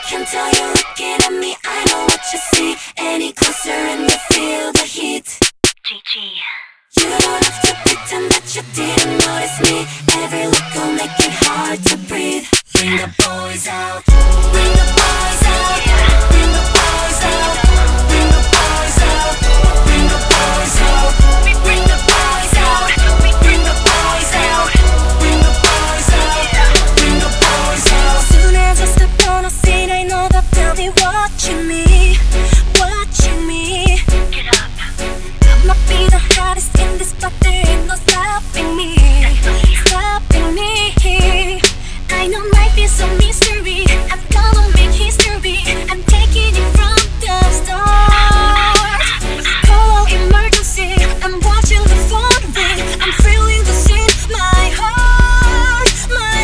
can tell you're looking at me. I know what you see. Any closer and you feel the heat. GG. You don't have to pretend that you didn't notice me. Every look will make it hard to breathe. Bring the boys out. Bring the boys out. Bring the boys out. Bring the boys out. Bring the boys out. Bring the boys out. Bring the boys out. Bring the boys out. Bring the boys out. Soon as I step on a scene, I know that they'll be watching me. Watching me. Get up. I might be the hottest in this, but there ain't no stopping me. Stopping me. I know life is a mystery. I'm gonna make history. I'm taking it from the start. Call emergency. I'm watching the phone ring. I'm feeling the scene. My heart, my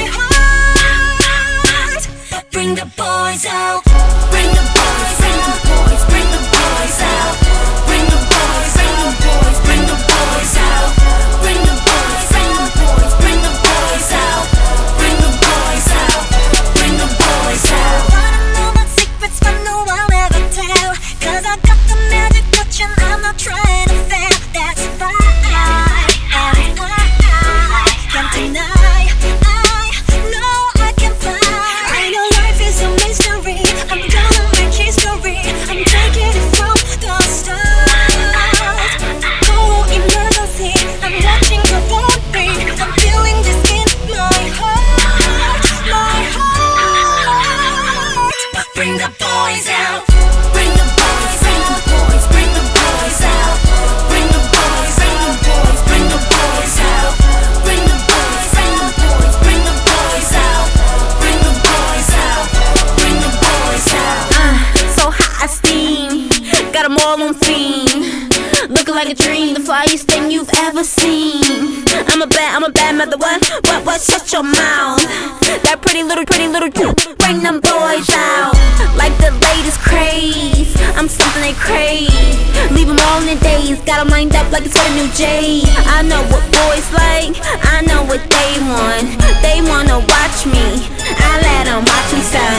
heart. Bring the boys out. Bring the boys out. Bring the boys out. Bring the boys out. Bring the boys out. Bring the boys out. Bring the boys out. Bring the boys out. Bring the boys out. Wanna know my secrets, but no I'll ever tell. Cause I got the magic touch and I'm not trying to fail. That's right. And I can't deny. I know I can fly. I know life is a mystery. I'm gonna make history. I'm taking it from the start. Call emergency. I'm watching the phone ring. I'm feeling this in my heart. My heart. Bring the boys out. Bring the boys out. Bring the boys out. Bring the boys out. Bring the boys out. Bring the boys out. Bring the boys out. Bring the boys out. Bring the boys out. So hot, I steam. Got 'em all on theme. Looking like a dream, the flyest thing you've ever seen. I'm a bad mother, what, shut your mouth. That pretty little, bring them boys out. Like the latest craze, I'm something they crave. Leave them all in a daze, got 'em lined up like it's for new J. I know what boys like, I know what they want. They wanna watch me, I let 'em watch themselves.